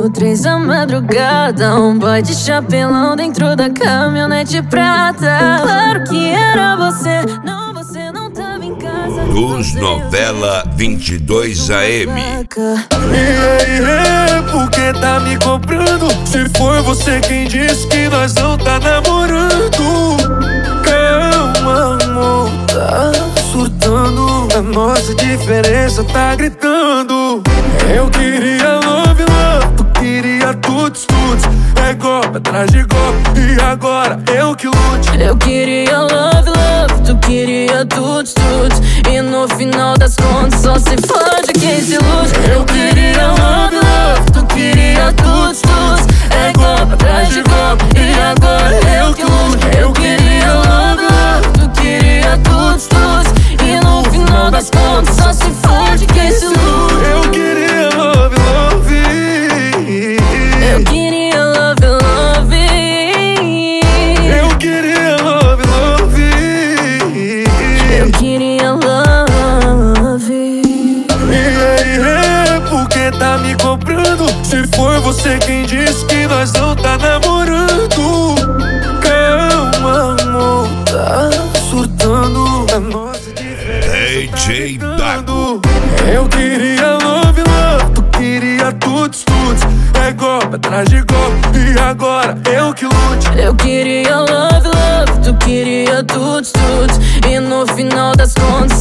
Deu 3 da madrugada, um boy de chapelão dentro da caminhonete prata. Claro que era você, não, você não tava em casa. Luz Novela 22 AM. Por que tá me cobrando? Se foi você quem disse que nós não tá namorando. Calma, amor, tá surtando. A nossa diferença tá gritando. Eu queria love, love, tu queria tuts, tuts. É golpe atrás de golpe, e agora eu que lute. Eu queria love, love, tu queria tuts, tuts. E no final das contas só se fode quem se ilude. Eu queria love, love, tu queria tuts, tuts. É golpe atrás de golpe, e agora eu que lute. Eu queria love, love, tu queria tuts, tuts. E no final das contas só se fode quem se ilude. Eu queria love, love. Eu queria love, love. Eu queria love, love. Eu queria love. Por que tá me cobrando? Se foi você quem disse que nós não tá namorando. Calma, amor, tá surtando. A nossa DJ Dago. Eu queria love, love, tu queria tuts, tuts. É golpe atrás de golpe, e agora eu que lute. Eu queria love, love, tu queria tuts, tuts. E no final das contas